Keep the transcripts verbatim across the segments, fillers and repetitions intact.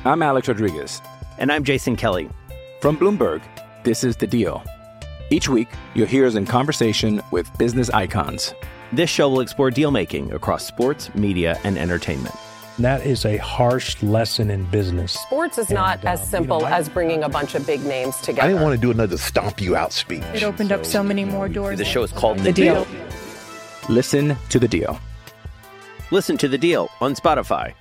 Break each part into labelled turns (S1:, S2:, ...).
S1: I'm Alex Rodriguez.
S2: And I'm Jason Kelly.
S1: From Bloomberg, this is The Deal. Each week, you'll hear us in conversation with business icons.
S2: This show will explore deal-making across sports, media, and entertainment.
S3: That is a harsh lesson in business.
S4: Sports is not and, uh, as simple you know, I, as bringing a bunch of big names together.
S5: I didn't want to do another stomp you out speech.
S6: It opened so, up so many more doors.
S2: The show is called The,
S6: the
S2: deal.
S6: deal.
S1: Listen to The Deal.
S2: Listen to The Deal on Spotify.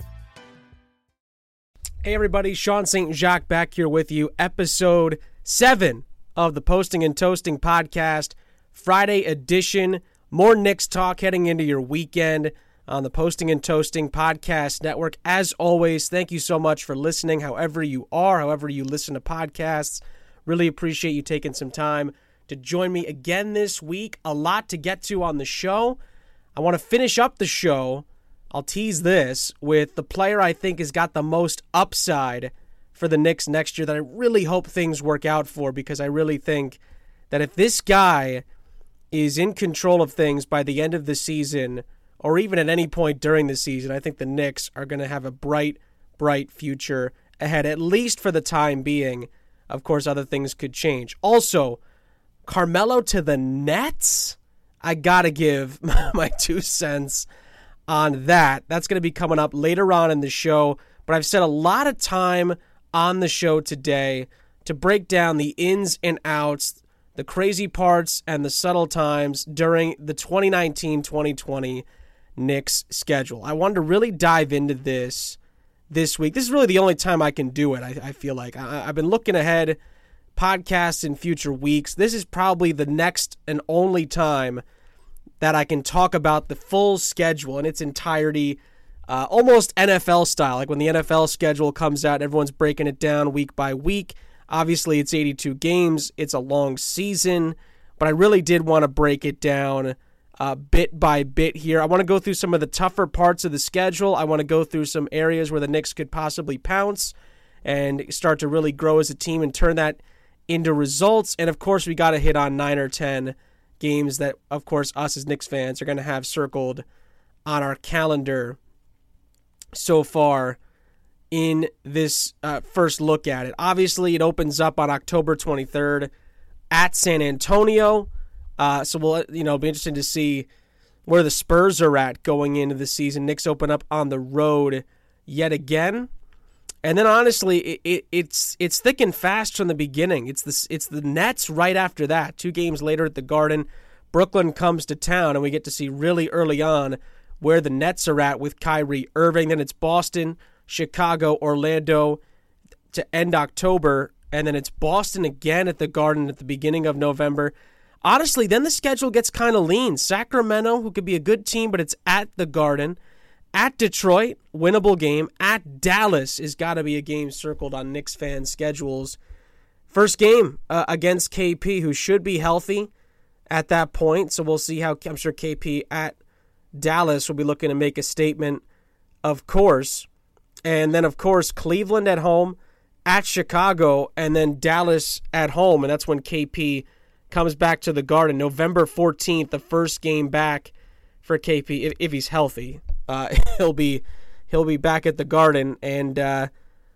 S7: Hey everybody, Sean Saint Jacques back here with you. Episode seven of the Posting and Toasting podcast, Friday edition. More Knicks talk heading into your weekend on the Posting and Toasting podcast network. As always, thank you so much for listening, however you are, however you listen to podcasts. Really appreciate you taking some time to join me again this week. A lot to get to on the show. I want to finish up the show. I'll tease this with the player I think has got the most upside for the Knicks next year that I really hope things work out for, because I really think that if this guy is in control of things by the end of the season, or even at any point during the season, I think the Knicks are going to have a bright, bright future ahead, at least for the time being. Of course, other things could change. Also, Carmelo to the Nets? I got to give my two cents on that. That's going to be coming up later on in the show, but I've spent a lot of time on the show today to break down the ins and outs, the crazy parts, and the subtle times during the twenty nineteen twenty twenty Knicks schedule. I wanted to really dive into this this week. This is really the only time I can do it, I, I feel like. I, I've been looking ahead, podcasts in future weeks. This is probably the next and only time that I can talk about the full schedule in its entirety, uh, almost N F L style. Like when the N F L schedule comes out, everyone's breaking it down week by week. Obviously, it's eighty-two games. It's a long season, but I really did want to break it down uh, bit by bit here. I want to go through some of the tougher parts of the schedule. I want to go through some areas where the Knicks could possibly pounce and start to really grow as a team and turn that into results. And, of course, we got to hit on nine or ten games that, of course, us as Knicks fans are going to have circled on our calendar so far in this uh, first look at it. Obviously, it opens up on October twenty-third at San Antonio. Uh, so we'll, you know, be interesting to see where the Spurs are at going into the season. Knicks open up on the road yet again. And then, honestly, it, it, it's it's thick and fast from the beginning. It's the, it's the Nets right after that. Two games later at the Garden, Brooklyn comes to town, and we get to see really early on where the Nets are at with Kyrie Irving. Then it's Boston, Chicago, Orlando to end October, and then it's Boston again at the Garden at the beginning of November. Honestly, then the schedule gets kind of lean. Sacramento, who could be a good team, but it's at the Garden. At Detroit, winnable game. At Dallas has got to be a game circled on Knicks fans' schedules. First game uh, against K P, who should be healthy at that point. So we'll see how, I'm sure K P at Dallas will be looking to make a statement, of course. And then, of course, Cleveland at home, at Chicago, and then Dallas at home. And that's when K P comes back to the Garden. November fourteenth, the first game back for K P, if, if he's healthy. Uh, he'll be he'll be back at the Garden, and uh,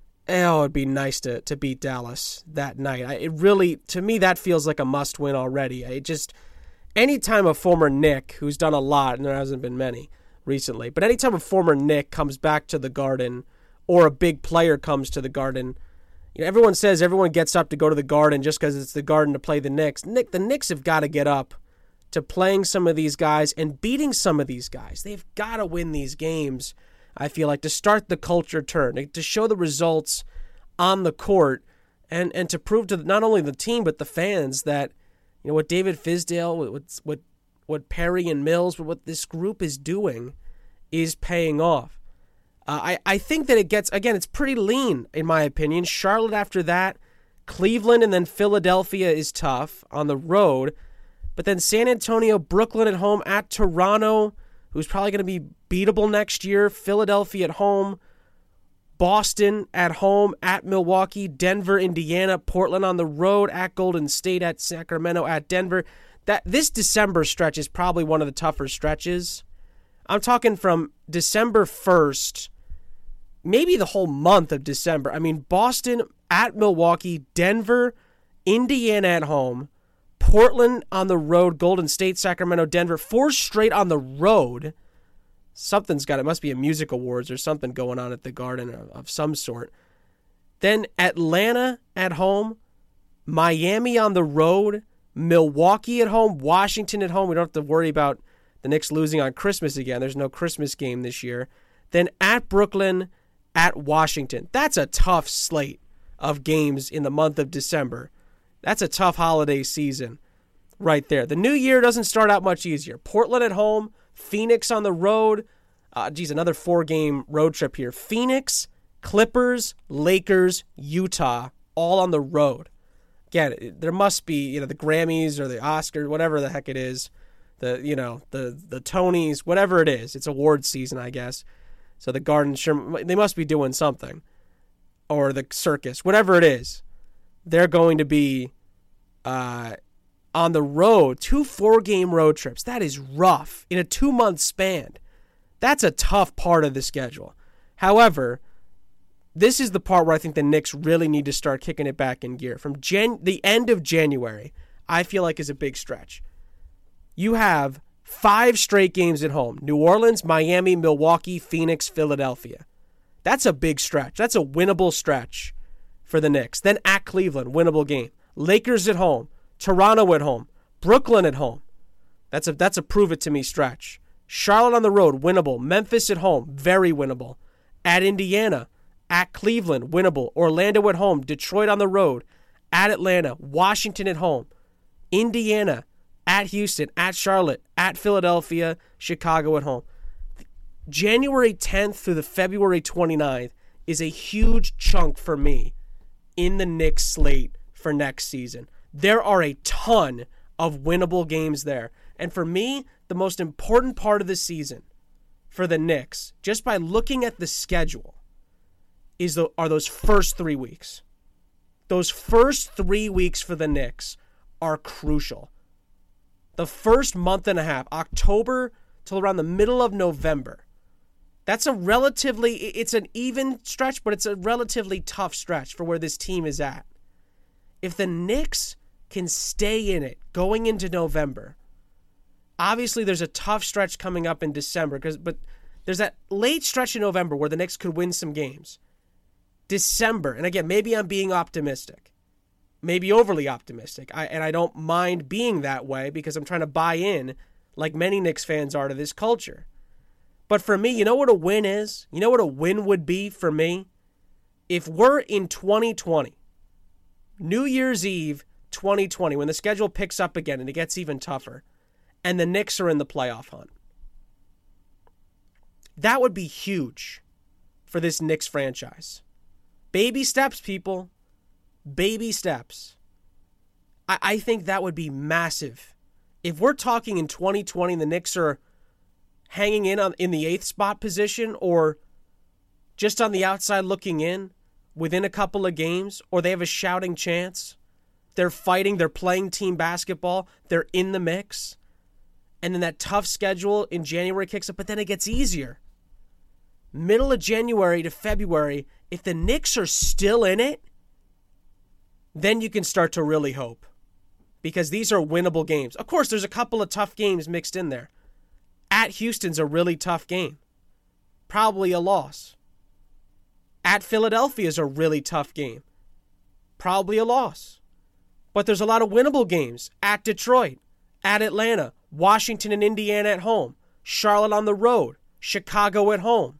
S7: oh, it'd be nice to, to beat Dallas that night. I, it really, to me, that feels like a must-win already. It just, anytime a former Knick, who's done a lot, and there hasn't been many recently, but anytime a former Knick comes back to the Garden, or a big player comes to the Garden, you know, everyone says everyone gets up to go to the Garden just because it's the Garden to play the Knicks. Nick, the Knicks have got to get up to playing some of these guys and beating some of these guys. They've got to win these games, I feel like, to start the culture turn, to show the results on the court, and, and to prove to not only the team but the fans that, you know, what David Fizdale, what what what Perry and Mills, what this group is doing is paying off. Uh, I, I think that it gets, again, it's pretty lean, in my opinion. Charlotte after that, Cleveland, and then Philadelphia is tough on the road. But then San Antonio, Brooklyn at home, at Toronto, who's probably going to be beatable next year, Philadelphia at home, Boston at home, at Milwaukee, Denver, Indiana, Portland on the road, at Golden State, at Sacramento, at Denver. That this December stretch is probably one of the tougher stretches. I'm talking from December first maybe the whole month of December. I mean, Boston at Milwaukee, Denver, Indiana at home, Portland on the road, Golden State, Sacramento, Denver, four straight on the road. Something's got, it must be a music awards or something going on at the Garden of, of some sort. Then Atlanta at home, Miami on the road, Milwaukee at home, Washington at home. We don't have to worry about the Knicks losing on Christmas again. There's no Christmas game this year. Then at Brooklyn, at Washington. That's a tough slate of games in the month of December. That's a tough holiday season right there. The new year doesn't start out much easier. Portland at home, Phoenix on the road. Uh, geez, another four-game road trip here. Phoenix, Clippers, Lakers, Utah, all on the road. Again, there must be, you know, the Grammys or the Oscars, whatever the heck it is, the, you know, the the Tonys, whatever it is. It's awards season, I guess. So the Garden, sure, they must be doing something, or the circus, whatever it is. They're going to be uh, on the road, two four-game road trips. That is rough in a two-month span. That's a tough part of the schedule. However, this is the part where I think the Knicks really need to start kicking it back in gear. From Jan- the end of January, I feel like is a big stretch. You have five straight games at home. New Orleans, Miami, Milwaukee, Phoenix, Philadelphia. That's a big stretch. That's a winnable stretch for the Knicks. Then at Cleveland, winnable game. Lakers at home. Toronto at home. Brooklyn at home. That's a that's a prove it to me stretch. Charlotte on the road, winnable. Memphis at home, very winnable. At Indiana, at Cleveland, winnable. Orlando at home. Detroit on the road. At Atlanta. Washington at home. Indiana. At Houston. At Charlotte. At Philadelphia. Chicago at home. January tenth through the February twenty-ninth is a huge chunk for me in the Knicks slate for next season. There are a ton of winnable games there. And for me, the most important part of the season for the Knicks, just by looking at the schedule, is the, are those first three weeks. Those first three weeks for the Knicks are crucial. The first month and a half, October till around the middle of November, that's a relatively, it's an even stretch, but it's a relatively tough stretch for where this team is at. If the Knicks can stay in it going into November, obviously there's a tough stretch coming up in December, because but there's that late stretch in November where the Knicks could win some games. December, and again, maybe I'm being optimistic, maybe overly optimistic, I, and I don't mind being that way because I'm trying to buy in, like many Knicks fans are, to this culture. But for me, you know what a win is? You know what a win would be for me? If we're in twenty twenty, New Year's Eve twenty twenty, when the schedule picks up again and it gets even tougher, and the Knicks are in the playoff hunt, that would be huge for this Knicks franchise. Baby steps, people. Baby steps. I, I think that would be massive. If we're talking in twenty twenty and the Knicks are hanging in on in the eighth spot position, or just on the outside looking in within a couple of games, or they have a shouting chance, they're fighting, they're playing team basketball, they're in the mix, and then that tough schedule in January kicks up, but then it gets easier. Middle of January to February, if the Knicks are still in it, then you can start to really hope, because these are winnable games. Of course, there's a couple of tough games mixed in there. At Houston's a really tough game. Probably a loss. At Philadelphia is a really tough game. Probably a loss. But there's a lot of winnable games. At Detroit, at Atlanta, Washington and Indiana at home, Charlotte on the road, Chicago at home.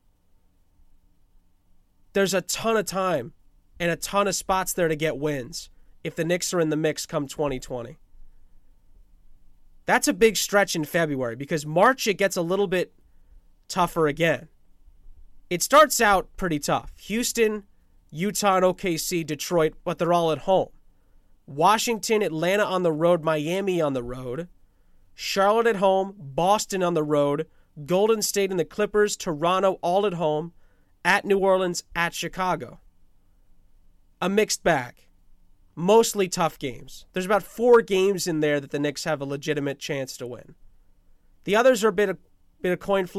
S7: There's a ton of time and a ton of spots there to get wins if the Knicks are in the mix come twenty twenty. That's a big stretch in February, because March it gets a little bit tougher again. It starts out pretty tough. Houston, Utah, and O K C, Detroit, but they're all at home. Washington, Atlanta on the road, Miami on the road, Charlotte at home, Boston on the road, Golden State and the Clippers, Toronto all at home, at New Orleans, at Chicago. A mixed bag. Mostly tough games. There's about four games in there that the Knicks have a legitimate chance to win. The others are a bit of, bit of coin flip.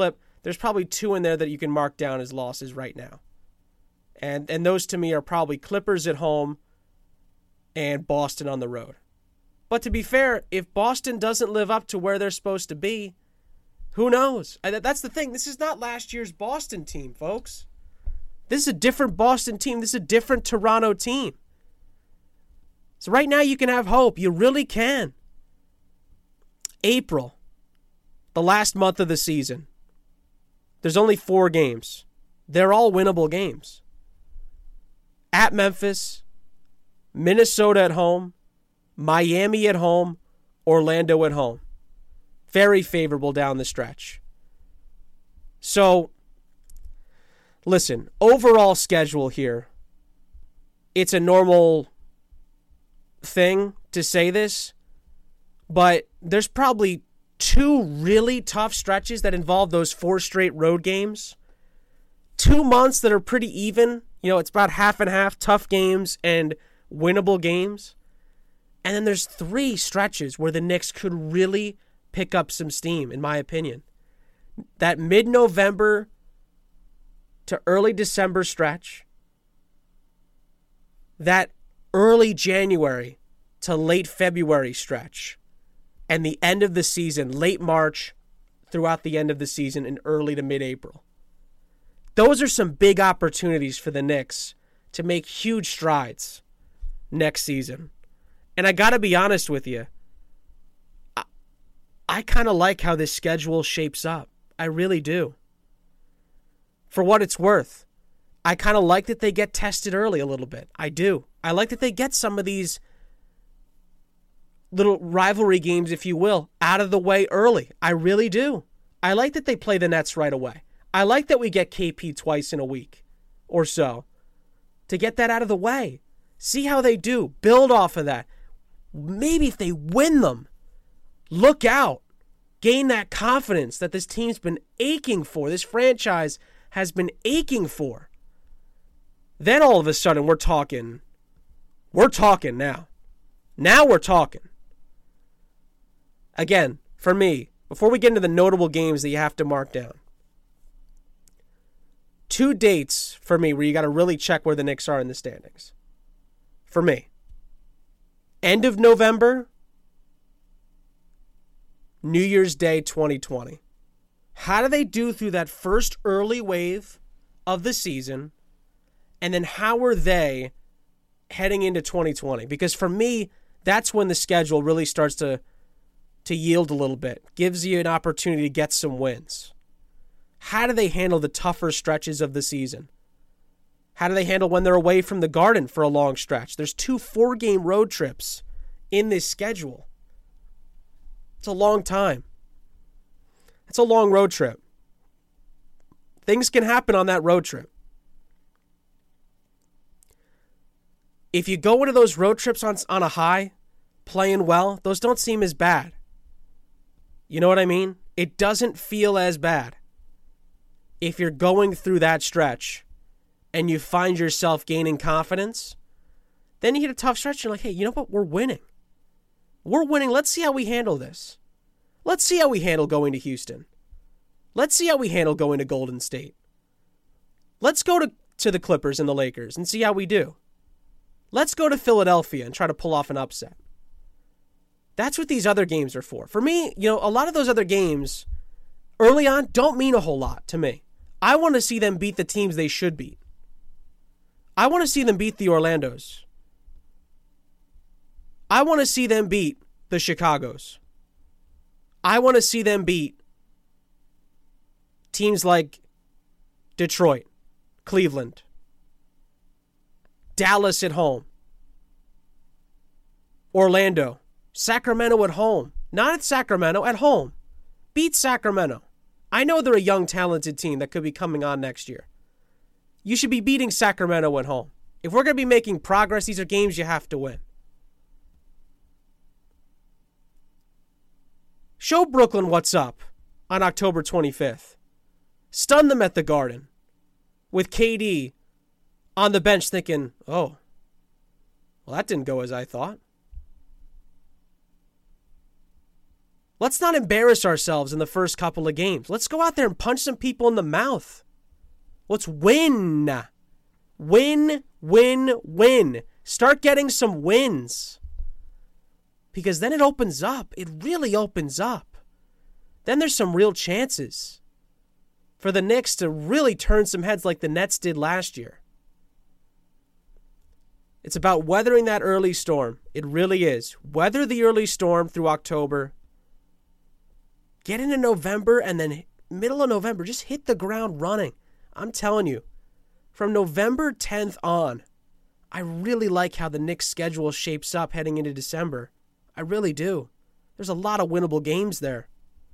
S7: there's probably two in there that you can mark down as losses right now. And and those to me are probably Clippers at home and Boston on the road. But to be fair, if Boston doesn't live up to where they're supposed to be, who knows? That's the thing. This is not last year's Boston team, folks. This is a different Boston team. This is a different Toronto team. So right now you can have hope. You really can. April, the last month of the season. There's only four games. They're all winnable games. At Memphis, Minnesota at home, Miami at home, Orlando at home. Very favorable down the stretch. So, listen, overall schedule here, it's a normal thing to say this, but there's probably two really tough stretches that involve those four straight road games. Two months that are pretty even. You know, it's about half and half, tough games and winnable games. And then there's three stretches where the Knicks could really pick up some steam, in my opinion. That mid-November to early December stretch. That early January to late February stretch. And the end of the season, late March throughout the end of the season and early to mid-April. Those are some big opportunities for the Knicks to make huge strides next season. And I got to be honest with you, I, I kind of like how this schedule shapes up. I really do. For what it's worth, I kind of like that they get tested early a little bit. I do. I like that they get some of these little rivalry games, if you will, out of the way early. I really do. I like that they play the Nets right away. I like that we get K P twice in a week or so to get that out of the way. See how they do. Build off of that. Maybe if they win them, look out. Gain that confidence that this team's been aching for. This franchise has been aching for. Then all of a sudden we're talking. We're talking now. Now we're talking. Again, for me, before we get into the notable games that you have to mark down, two dates for me where you got to really check where the Knicks are in the standings. For me. End of November, New Year's Day twenty twenty. How do they do through that first early wave of the season? And then how are they heading into twenty twenty? Because for me, that's when the schedule really starts to, to yield a little bit. Gives you an opportunity to get some wins. How do they handle the tougher stretches of the season? How do they handle when they're away from the Garden for a long stretch? There's two four-game road trips in this schedule. It's a long time. It's a long road trip. Things can happen on that road trip. If you go into those road trips on, on a high, playing well, those don't seem as bad. You know what I mean? It doesn't feel as bad. If you're going through that stretch and you find yourself gaining confidence, then you hit a tough stretch and you're like, hey, you know what? We're winning. We're winning. Let's see how we handle this. Let's see how we handle going to Houston. Let's see how we handle going to Golden State. Let's go to, to the Clippers and the Lakers and see how we do. Let's go to Philadelphia and try to pull off an upset. That's what these other games are for. For me, you know, a lot of those other games early on don't mean a whole lot to me. I want to see them beat the teams they should beat. I want to see them beat the Orlandos. I want to see them beat the Chicagos. I want to see them beat teams like Detroit, Cleveland, Dallas at home, Orlando, Sacramento at home. Not at Sacramento, at home. Beat Sacramento. I know they're a young, talented team that could be coming on next year. You should be beating Sacramento at home. If we're going to be making progress, these are games you have to win. Show Brooklyn what's up on October twenty-fifth. Stun them at the Garden with K D on the bench thinking, oh, well, that didn't go as I thought. Let's not embarrass ourselves in the first couple of games. Let's go out there and punch some people in the mouth. Let's win. Win, win, win. Start getting some wins. Because then it opens up. It really opens up. Then there's some real chances for the Knicks to really turn some heads like the Nets did last year. It's about weathering that early storm. It really is. Weather the early storm through October. Get into November, and then middle of November, just hit the ground running. I'm telling you, from November tenth on, I really like how the Knicks' schedule shapes up heading into December. I really do. There's a lot of winnable games there.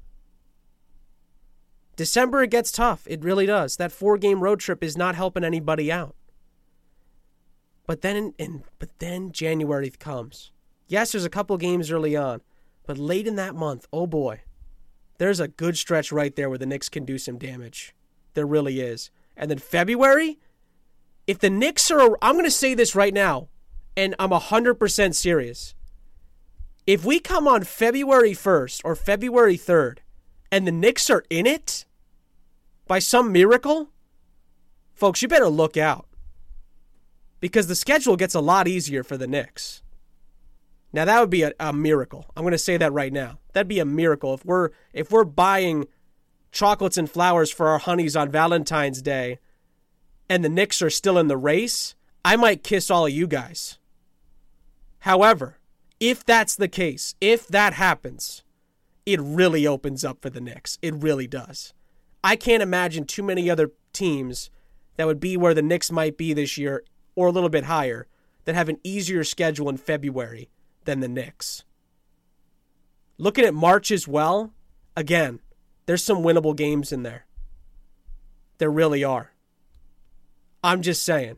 S7: December, it gets tough. It really does. That four-game road trip is not helping anybody out. But then, and, but then January comes. Yes, there's a couple games early on, but late in that month, oh boy, there's a good stretch right there where the Knicks can do some damage. There really is. And then February, if the Knicks are, I'm going to say this right now, and I'm one hundred percent serious. If we come on February first or February third, and the Knicks are in it, by some miracle, folks, you better look out. Because the schedule gets a lot easier for the Knicks. Now, that would be a, a miracle. I'm going to say that right now. That'd be a miracle. If we're if we're buying chocolates and flowers for our honeys on Valentine's Day and the Knicks are still in the race, I might kiss all of you guys. However, if that's the case, if that happens, it really opens up for the Knicks. It really does. I can't imagine too many other teams that would be where the Knicks might be this year or a little bit higher that have an easier schedule in February than the Knicks. Looking at March as well, again, there's some winnable games in there. There really are. I'm just saying.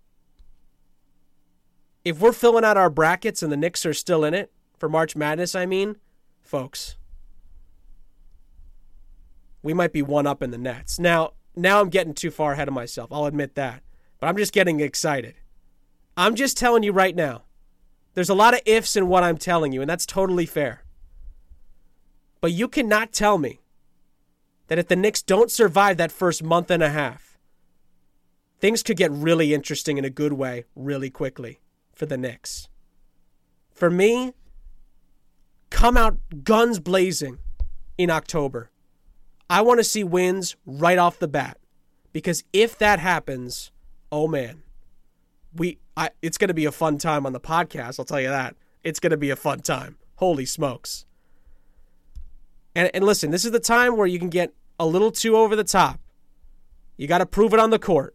S7: If we're filling out our brackets and the Knicks are still in it, for March Madness, I mean, folks, we might be one up in the Nets. Now, now I'm getting too far ahead of myself. I'll admit that. But I'm just getting excited. I'm just telling you right now, there's a lot of ifs in what I'm telling you, and that's totally fair. But you cannot tell me that if the Knicks don't survive that first month and a half, things could get really interesting in a good way really quickly for the Knicks. For me, come out guns blazing in October. I want to see wins right off the bat. Because if that happens, oh man, we I, it's going to be a fun time on the podcast, I'll tell you that. It's going to be a fun time. Holy smokes. And, and listen, this is the time where you can get a little too over the top. You got to prove it on the court.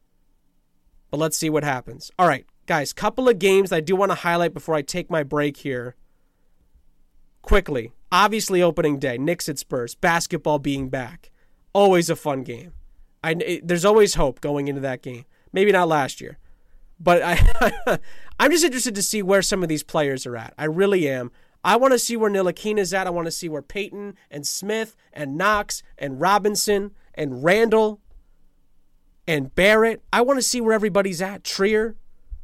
S7: But let's see what happens. All right, guys, couple of games I do want to highlight before I take my break here. Quickly, obviously opening day, Knicks at Spurs, basketball being back. Always a fun game. I, it, there's always hope going into that game. Maybe not last year. But I, I'm just interested to see where some of these players are at. I really am. I want to see where Ntilikina's at. I want to see where Payton and Smith and Knox and Robinson and Randall and Barrett. I want to see where everybody's at. Trier.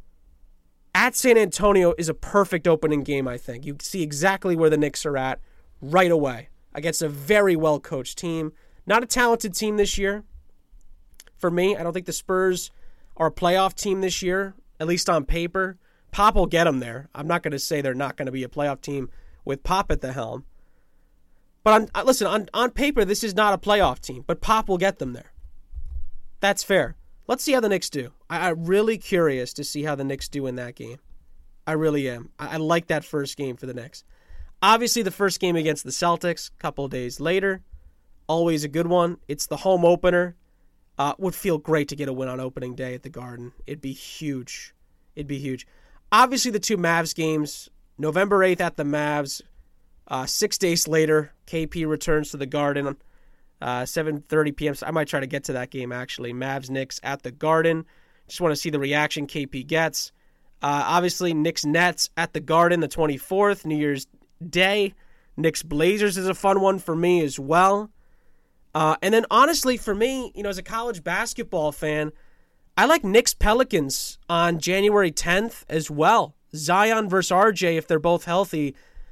S7: At San Antonio is a perfect opening game, I think. You see exactly where the Knicks are at right away against a very well-coached team. Not a talented team this year. For me, I don't think the Spurs are a playoff team this year, at least on paper. Pop will get them there. I'm not going to say they're not going to be a playoff team with Pop at the helm. But on, listen, on, on paper, this is not a playoff team, but Pop will get them there. That's fair. Let's see how the Knicks do. I, I'm really curious to see how the Knicks do in that game. I really am. I, I like that first game for the Knicks. Obviously, the first game against the Celtics, a couple of days later, always a good one. It's the home opener. Uh, would feel great to get a win on opening day at the Garden. It'd be huge. It'd be huge. Obviously, the two Mavs games, November eighth at the Mavs. Uh, six days later, K P returns to the Garden. Uh, seven thirty p.m. So I might try to get to that game, actually. Mavs, Knicks at the Garden. Just want to see the reaction K P gets. Uh, obviously, Knicks, Nets at the Garden the twenty-fourth, New Year's Day. Knicks, Blazers is a fun one for me as well. Uh, and then, honestly, for me, you know, as a college basketball fan, I like Knicks Pelicans on January tenth as well. Zion versus R J, if they're both healthy,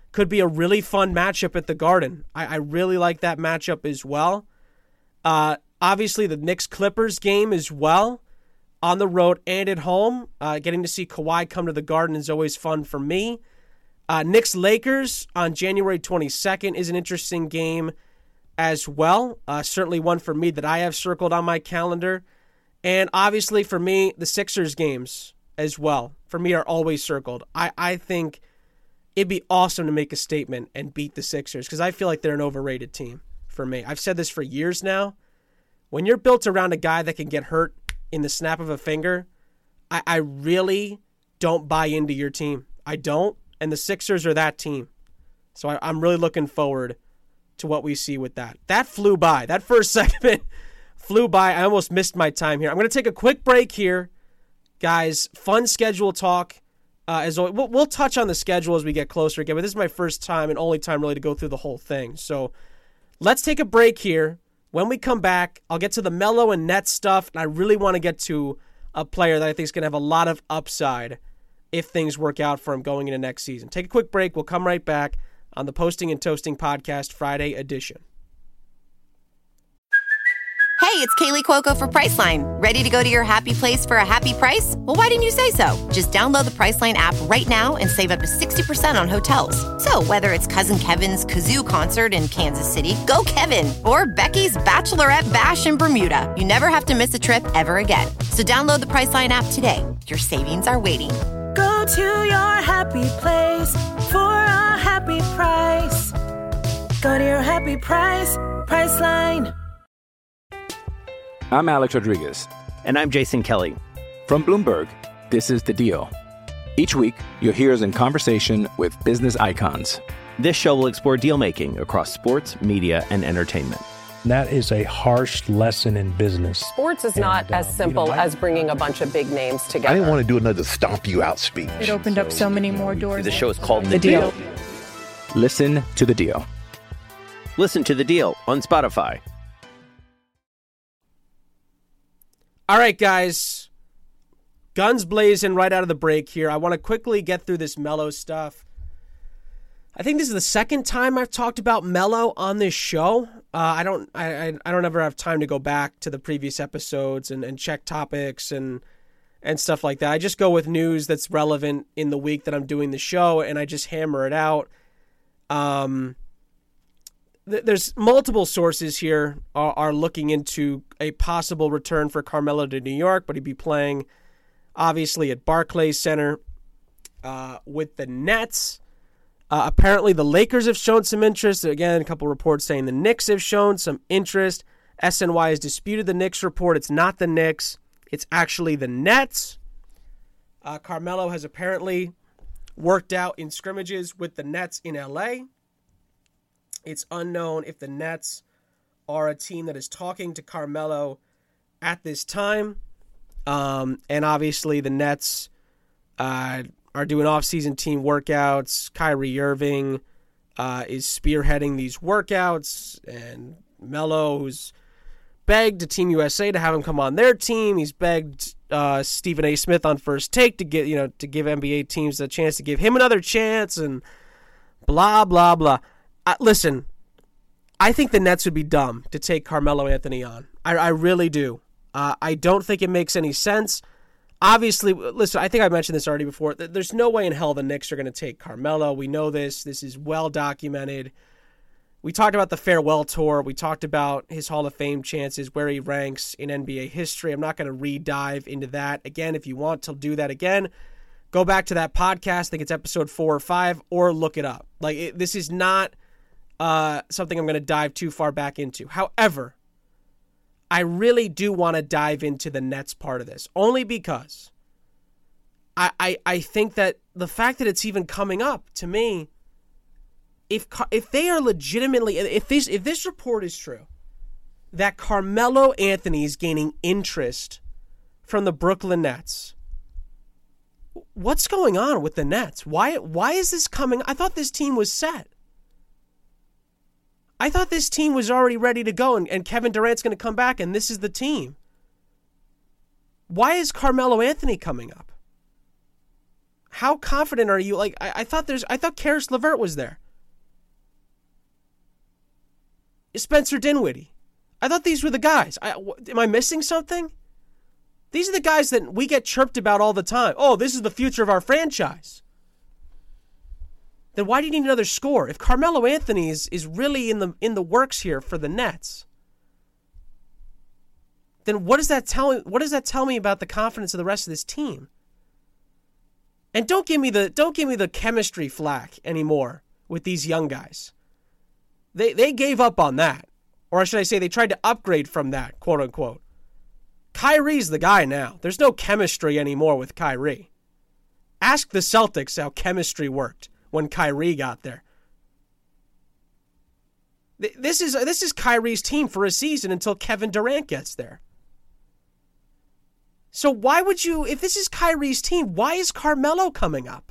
S7: could be a really fun matchup at the Garden. I, I really like that matchup as well. Uh, obviously, the Knicks-Clippers game as well, on the road and at home. Uh, getting to see Kawhi come to the Garden is always fun for me. Uh, Knicks-Lakers on January twenty-second is an interesting game as well. Uh, certainly one for me that I have circled on my calendar. And obviously for me, the Sixers games as well, for me, are always circled. I, I think it'd be awesome to make a statement and beat the Sixers because I feel like they're an overrated team for me. I've said this for years now. When you're built around a guy that can get hurt in the snap of a finger, I, I really don't buy into your team. I don't, and the Sixers are that team. So I, I'm really looking forward to what we see with that. That flew by. That first segment flew by. I almost missed my time here. I'm going to take a quick break here. Guys, fun schedule talk. Uh, as always, we'll, we'll touch on the schedule as we get closer again, but this is my first time and only time really to go through the whole thing. So let's take a break here. When we come back, I'll get to the Melo and Nets stuff, and I really want to get to a player that I think is going to have a lot of upside if things work out for him going into next season. Take a quick break. We'll come right back on the Posting and Toasting Podcast Friday edition.
S8: Hey, it's Kaylee Cuoco for Priceline. Ready to go to your happy place for a happy price? Well, why didn't you say so? Just download the Priceline app right now and save up to sixty percent on hotels. So whether it's Cousin Kevin's Kazoo Concert in Kansas City, go Kevin, or Becky's Bachelorette Bash in Bermuda, you never have to miss a trip ever again. So download the Priceline app today. Your savings are waiting.
S9: Go to your happy place for a happy price. Go to your happy price, Priceline.
S1: I'm Alex Rodriguez.
S2: And I'm Jason Kelly.
S1: From Bloomberg, this is The Deal. Each week, you'll hear us in conversation with business icons.
S2: This show will explore deal-making across sports, media, and entertainment.
S3: That is a harsh lesson in business.
S4: Sports is not
S3: and,
S4: as
S3: um,
S4: simple
S3: you know, I,
S4: as bringing a bunch of big names together.
S5: I didn't want to do another stomp you out speech.
S6: It opened up so many more doors.
S2: The show is called The,
S6: The
S2: deal.
S6: Deal.
S1: Listen to The Deal.
S2: Listen to The Deal on Spotify.
S7: All right, guys. Guns blazing right out of the break here. I want to quickly get through this Melo stuff. I think this is the second time I've talked about Melo on this show. Uh, I don't I, I I don't ever have time to go back to the previous episodes and, and check topics and and stuff like that. I just go with news that's relevant in the week that I'm doing the show, and I just hammer it out. Um, th- there's multiple sources here are, are looking into a possible return for Carmelo to New York, but he'd be playing obviously at Barclays Center uh, with the Nets. Uh, apparently, the Lakers have shown some interest. Again, a couple reports saying the Knicks have shown some interest. S N Y has disputed the Knicks report. It's not the Knicks. It's actually the Nets. Uh, Carmelo has apparently worked out in scrimmages with the Nets in L A. It's unknown if the Nets are a team that is talking to Carmelo at this time. Um, and obviously, the Nets uh, are doing off-season team workouts. Kyrie Irving uh, is spearheading these workouts, and Melo, who's begged to Team U S A to have him come on their team. He's begged uh, Stephen A. Smith on First Take to get you know to give N B A teams a chance to give him another chance, and blah blah blah. Uh, listen, I think the Nets would be dumb to take Carmelo Anthony on. I, I really do. Uh, I don't think it makes any sense. Obviously, listen, I think I mentioned this already before. There's no way in hell the Knicks are going to take Carmelo. We know this. This is well documented. We talked about the farewell tour. We talked about his Hall of Fame chances, where he ranks in N B A history. I'm not going to re-dive into that. Again, if you want to do that again, go back to that podcast. I think it's episode four or five, or look it up. Like it, this is not uh, something I'm going to dive too far back into. However, I really do want to dive into the Nets part of this, only because I, I I think that the fact that it's even coming up, to me, if if they are legitimately, if this if this report is true, that Carmelo Anthony is gaining interest from the Brooklyn Nets, what's going on with the Nets? Why why is this coming? I thought this team was set. I thought this team was already ready to go, and, and Kevin Durant's going to come back, and this is the team. Why is Carmelo Anthony coming up? How confident are you? Like, I, I thought there's, I thought Karis LeVert was there. Spencer Dinwiddie. I thought these were the guys. I, w- am I missing something? These are the guys that we get chirped about all the time. Oh, this is the future of our franchise. Then why do you need another scorer? If Carmelo Anthony is, is really in the in the works here for the Nets, then what does that tell what does that tell me about the confidence of the rest of this team? And don't give me the don't give me the chemistry flack anymore with these young guys. They they gave up on that. Or should I say they tried to upgrade from that, quote unquote. Kyrie's the guy now. There's no chemistry anymore with Kyrie. Ask the Celtics how chemistry worked when Kyrie got there. This is this is Kyrie's team for a season until Kevin Durant gets there. So why would you, if this is Kyrie's team, why is Carmelo coming up?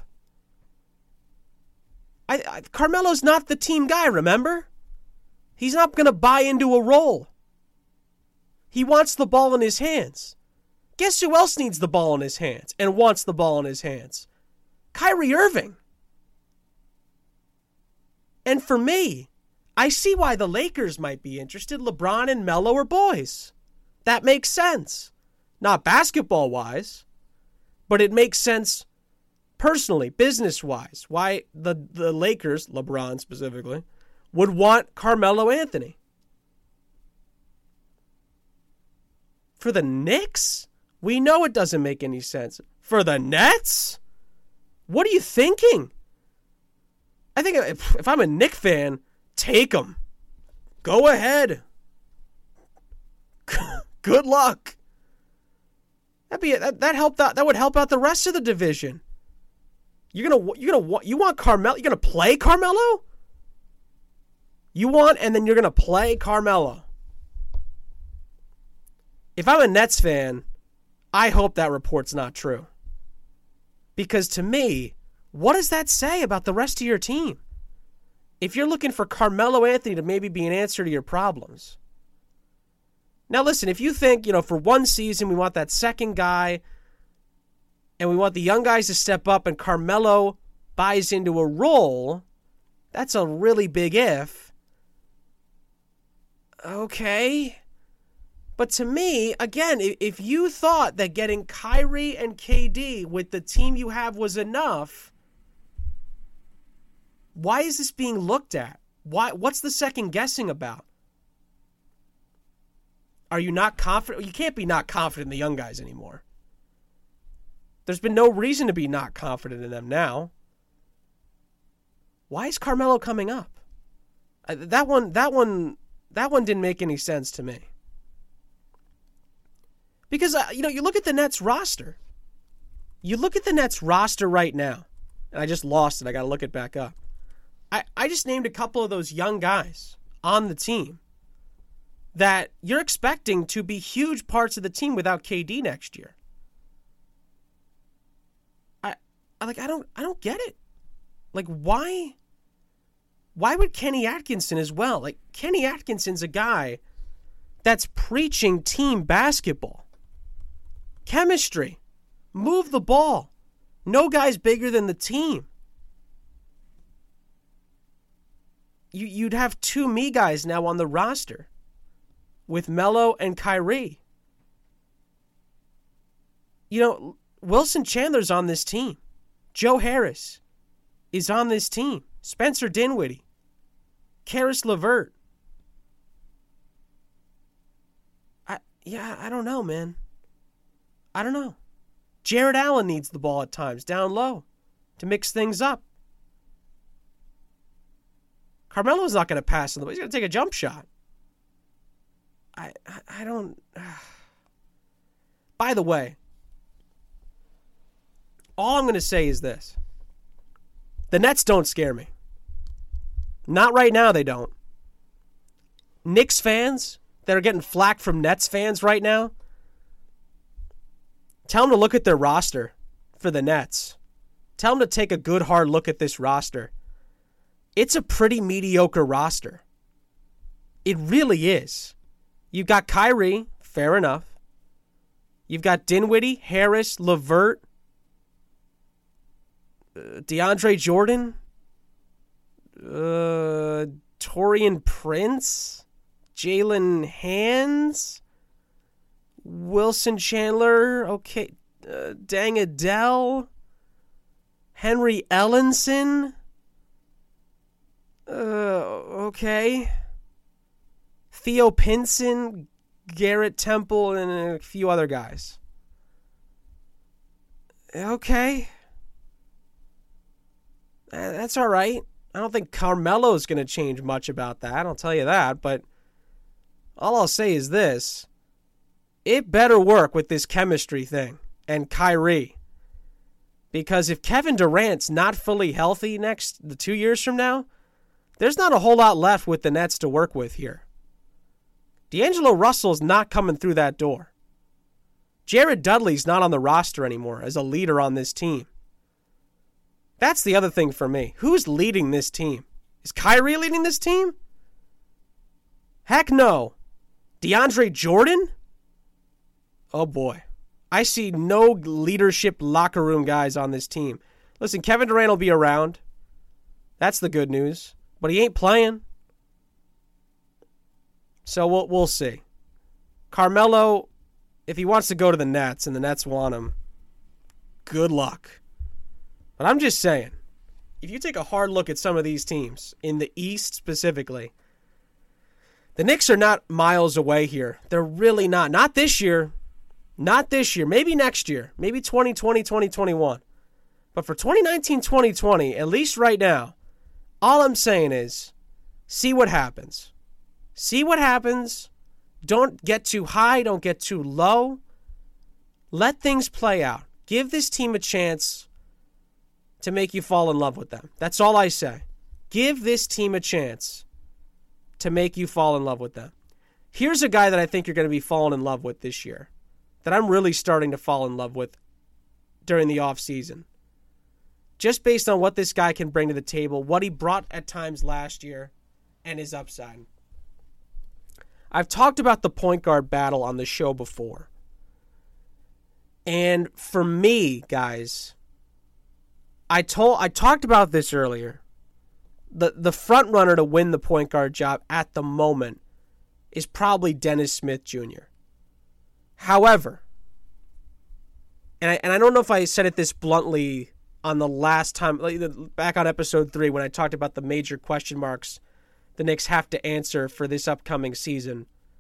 S7: I, I, Carmelo's not the team guy, remember? He's not going to buy into a role. He wants the ball in his hands. Guess who else needs the ball in his hands and wants the ball in his hands? Kyrie Irving. And for me, I see why the Lakers might be interested. LeBron and Melo are boys. That makes sense. Not basketball-wise, but it makes sense personally, business-wise, why the, the Lakers, LeBron specifically, would want Carmelo Anthony. For the Knicks? We know it doesn't make any sense. For the Nets? What are you thinking? I think if, if I'm a Knicks fan, take them. Go ahead. Good luck. That'd be that that helped out. That would help out the rest of the division. You're gonna you're gonna you want Carmelo? You're gonna play Carmelo? You want, and then you're gonna play Carmelo. If I'm a Nets fan, I hope that report's not true. Because to me, what does that say about the rest of your team? If you're looking for Carmelo Anthony to maybe be an answer to your problems. Now listen, if you think, you know, for one season we want that second guy and we want the young guys to step up and Carmelo buys into a role, that's a really big if. Okay. But to me, again, if you thought that getting Kyrie and K D with the team you have was enough, why is this being looked at? Why? What's the second guessing about? Are you not confident? You can't be not confident in the young guys anymore. There's been no reason to be not confident in them now. Why is Carmelo coming up? That one, that one, that one didn't make any sense to me. Because, uh, you know, you look at the Nets roster. You look at the Nets roster right now. And I just lost it. I got to look it back up. I, I just named a couple of those young guys on the team that you're expecting to be huge parts of the team without K D next year. I, I like I don't I don't get it. Like why why would Kenny Atkinson as well? Like Kenny Atkinson's a guy that's preaching team basketball. Chemistry. Move the ball. No guy's bigger than the team. You you'd have two me guys now on the roster. With Melo and Kyrie. You know, Wilson Chandler's on this team. Joe Harris is on this team. Spencer Dinwiddie. Karis LeVert. I, yeah, I don't know, man. I don't know. Jared Allen needs the ball at times, down low, to mix things up. Carmelo's not going to pass in the ball. He's going to take a jump shot. I I don't... Uh. By the way, all I'm going to say is this. The Nets don't scare me. Not right now, they don't. Knicks fans that are getting flack from Nets fans right now, tell them to look at their roster for the Nets. Tell them to take a good hard look at this roster. It's a pretty mediocre roster. It really is. You've got Kyrie, fair enough. You've got Dinwiddie, Harris, LeVert. uh, DeAndre Jordan, uh, Taurean Prince, Jalen Hands, Wilson Chandler, okay, uh, Dang Adele, Henry Ellenson, uh, okay, Theo Pinson, Garrett Temple, and a few other guys. Okay. That's all right. I don't think Carmelo's going to change much about that. I'll tell you that. But all I'll say is this. It better work with this chemistry thing and Kyrie. Because if Kevin Durant's not fully healthy next the two years from now, there's not a whole lot left with the Nets to work with here. D'Angelo Russell's not coming through that door. Jared Dudley's not on the roster anymore as a leader on this team. That's the other thing for me. Who's leading this team? Is Kyrie leading this team? Heck no. DeAndre Jordan? Oh boy. I see no leadership locker room guys on this team. Listen, Kevin Durant will be around. That's the good news. But he ain't playing. So we'll we'll see. Carmelo, if he wants to go to the Nets and the Nets want him, good luck. But I'm just saying, if you take a hard look at some of these teams, in the East specifically, the Knicks are not miles away here. They're really not. Not this year. Not this year. Maybe next year. Maybe twenty twenty, twenty twenty-one. But for twenty nineteen, twenty twenty, at least right now, all I'm saying is, see what happens. See what happens. Don't get too high. Don't get too low. Let things play out. Give this team a chance to make you fall in love with them. That's all I say. Give this team a chance to make you fall in love with them. Here's a guy that I think you're going to be falling in love with this year, that I'm really starting to fall in love with during the offseason. Just based on what this guy can bring to the table, what he brought at times last year, and his upside. I've talked about the point guard battle on the show before. And for me, guys, I told I talked about this earlier. The the front runner to win the point guard job at the moment is probably Dennis Smith Junior However, and I and I don't know if I said it this bluntly on the last time, like back on episode three when I talked about the major question marks the Knicks have to answer for this upcoming season.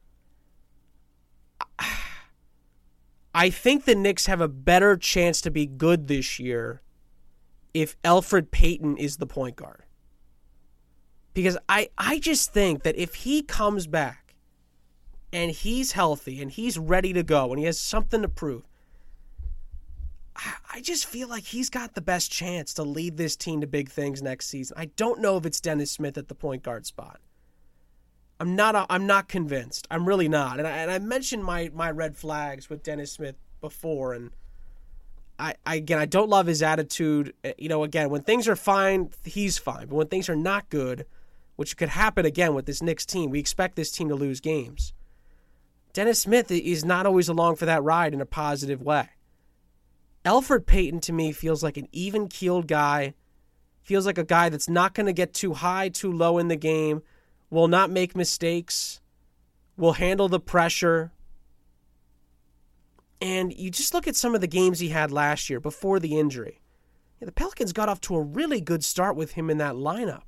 S7: I think the Knicks have a better chance to be good this year if Elfrid Payton is the point guard. Because I, I just think that if he comes back and he's healthy and he's ready to go and he has something to prove, I, I just feel like he's got the best chance to lead this team to big things next season. I don't know if it's Dennis Smith at the point guard spot. I'm not I'm not convinced. I'm really not. And I, and I mentioned my, my red flags with Dennis Smith before, and I, I again, I don't love his attitude. You know, again, when things are fine, he's fine. But when things are not good, which could happen again with this Knicks team, we expect this team to lose games. Dennis Smith is not always along for that ride in a positive way. Elfrid Payton, to me, feels like an even-keeled guy, feels like a guy that's not going to get too high, too low in the game, will not make mistakes, will handle the pressure. And you just look at some of the games he had last year before the injury. Yeah, the Pelicans got off to a really good start with him in that lineup.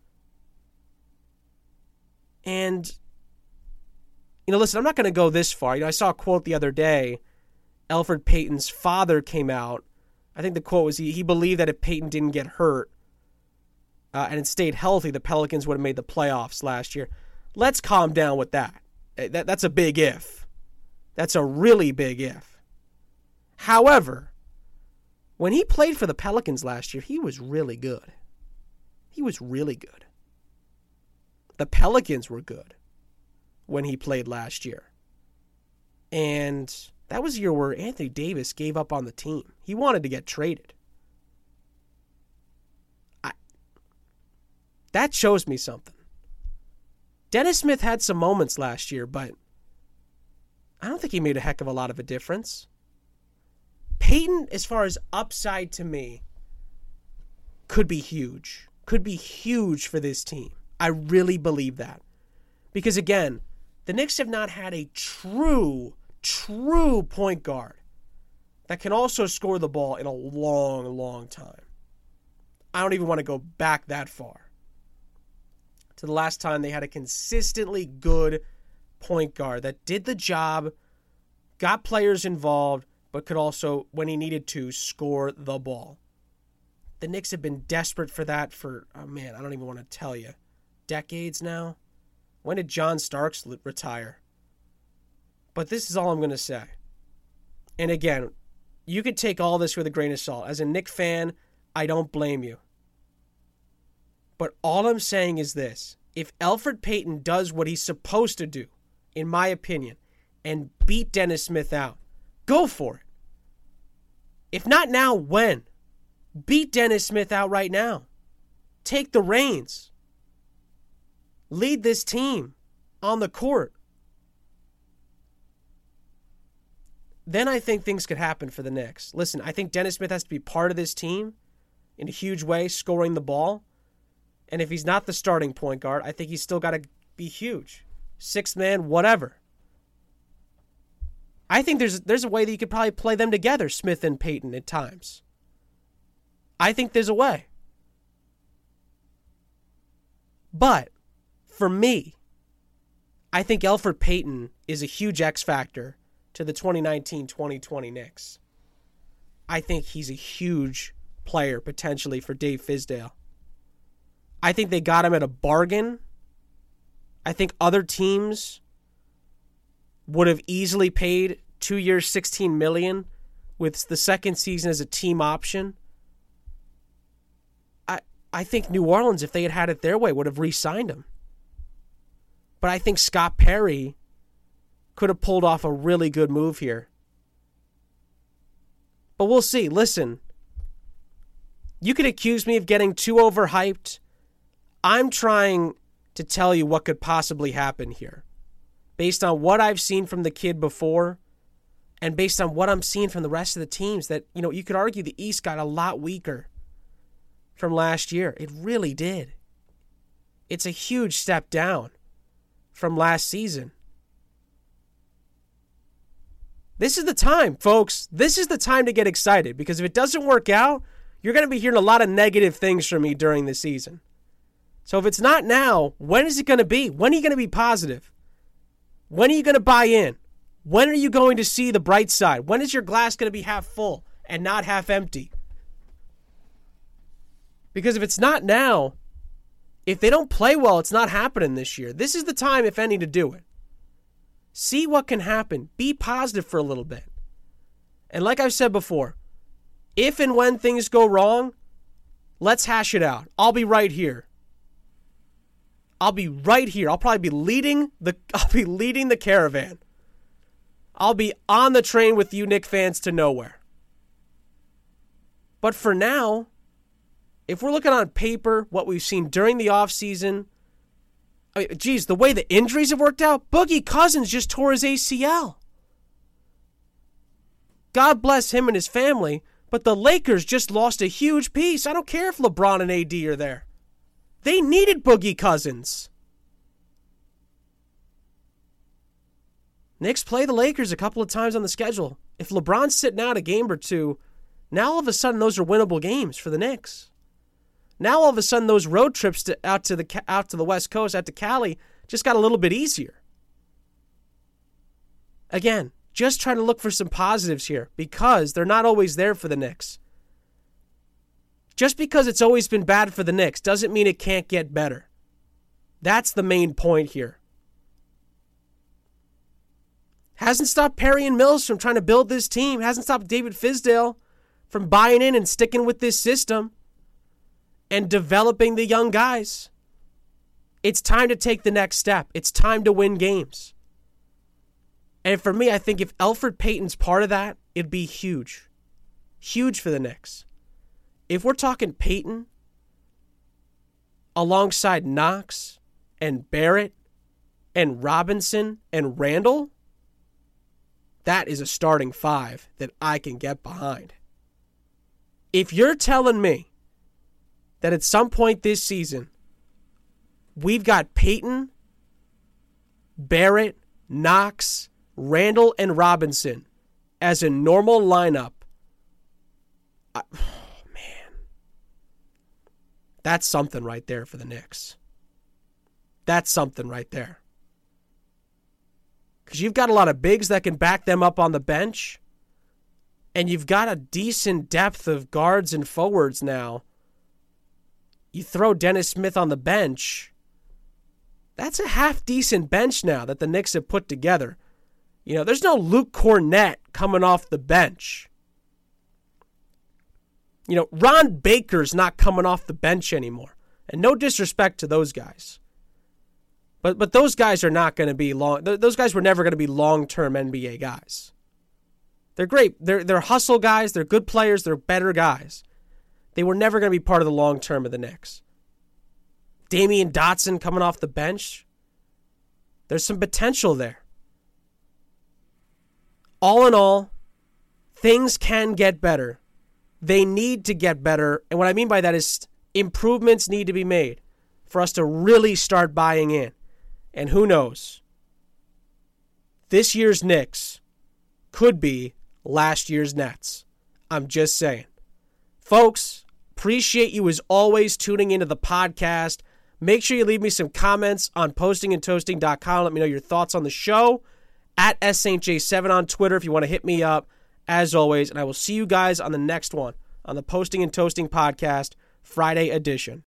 S7: And, you know, listen, I'm not going to go this far. You know, I saw a quote the other day. Elfrid Payton's father came out. I think the quote was he, he believed that if Payton didn't get hurt uh, and it stayed healthy, the Pelicans would have made the playoffs last year. Let's calm down with that. that. That's a big if. That's a really big if. However, when he played for the Pelicans last year, he was really good. He was really good. The Pelicans were good when he played last year. And that was a year where Anthony Davis gave up on the team. He wanted to get traded. I, that shows me something. Dennis Smith had some moments last year, but I don't think he made a heck of a lot of a difference. Payton, as far as upside to me, could be huge. Could be huge for this team. I really believe that. Because again, the Knicks have not had a true, true point guard that can also score the ball in a long, long time. I don't even want to go back that far to the last time they had a consistently good point guard that did the job, got players involved, but could also, when he needed to, score the ball. The Knicks have been desperate for that for, oh man, I don't even want to tell you, decades now. When did John Starks retire? But this is all I'm going to say. And again, you could take all this with a grain of salt. As a Knicks fan, I don't blame you. But all I'm saying is this. If Elfrid Payton does what he's supposed to do, in my opinion, and beat Dennis Smith out, go for it. If not now, when? Beat Dennis Smith out right now. Take the reins. Lead this team on the court. Then I think things could happen for the Knicks. Listen, I think Dennis Smith has to be part of this team in a huge way, scoring the ball. And if he's not the starting point guard, I think he's still got to be huge. Sixth man, whatever. I think there's there's a way that you could probably play them together, Smith and Payton, at times. I think there's a way. But, for me, I think Elfrid Payton is a huge X factor to the twenty nineteen twenty twenty Knicks. I think he's a huge player, potentially, for Dave Fizdale. I think they got him at a bargain. I think other teams would have easily paid two years, sixteen million dollars with the second season as a team option. I I think New Orleans, if they had had it their way, would have re-signed him. But I think Scott Perry could have pulled off a really good move here. But we'll see. Listen, you could accuse me of getting too overhyped. I'm trying to tell you what could possibly happen here, based on what I've seen from the kid before, and based on what I'm seeing from the rest of the teams that, you know, you could argue the East got a lot weaker from last year. It really did. It's a huge step down from last season. This is the time, folks. This is the time to get excited, because if it doesn't work out, you're going to be hearing a lot of negative things from me during the season. So if it's not now, when is it going to be? When are you going to be positive? When are you going to buy in? When are you going to see the bright side? When is your glass going to be half full and not half empty? Because if it's not now, if they don't play well, it's not happening this year. This is the time, if any, to do it. See what can happen. Be positive for a little bit. And like I've said before, if and when things go wrong, let's hash it out. I'll be right here. I'll be right here. I'll probably be leading the I'll be leading the caravan. I'll be on the train with you Knicks fans to nowhere. But for now, if we're looking on paper, what we've seen during the offseason, I mean, geez, the way the injuries have worked out, Boogie Cousins just tore his A C L. God bless him and his family, but the Lakers just lost a huge piece. I don't care if LeBron and A D are there. They needed Boogie Cousins. Knicks play the Lakers a couple of times on the schedule. If LeBron's sitting out a game or two, now all of a sudden those are winnable games for the Knicks. Now all of a sudden those road trips to, out to the out to the West Coast, out to Cali, just got a little bit easier. Again, just trying to look for some positives here, because they're not always there for the Knicks. Just because it's always been bad for the Knicks doesn't mean it can't get better. That's the main point here. Hasn't stopped Perry and Mills from trying to build this team. Hasn't stopped David Fizdale from buying in and sticking with this system and developing the young guys. It's time to take the next step. It's time to win games. And for me, I think if Elfrid Payton's part of that, it'd be huge. Huge for the Knicks. If we're talking Payton alongside Knox and Barrett and Robinson and Randall, that is a starting five that I can get behind. If you're telling me that at some point this season, we've got Peyton, Barrett, Knox, Randall, and Robinson as a normal lineup. I, oh, man. That's something right there for the Knicks. That's something right there. Because you've got a lot of bigs that can back them up on the bench, and you've got a decent depth of guards and forwards now. You throw Dennis Smith on the bench, that's a half-decent bench now that the Knicks have put together. You know, there's no Luke Cornett coming off the bench. You know, Ron Baker's not coming off the bench anymore. And no disrespect to those guys. But but those guys are not going to be long. Those guys were never going to be long-term N B A guys. They're great. They're they're hustle guys. They're good players. They're better guys. They were never going to be part of the long term of the Knicks. Damian Dotson coming off the bench. There's some potential there. All in all, things can get better. They need to get better. And what I mean by that is improvements need to be made for us to really start buying in. And who knows? This year's Knicks could be last year's Nets. I'm just saying. Folks, appreciate you as always tuning into the podcast. Make sure you leave me some comments on posting and toasting dot com. Let me know your thoughts on the show. At S Saint J seven on Twitter if you want to hit me up, as always. And I will see you guys on the next one on the Posting and Toasting Podcast, Friday edition.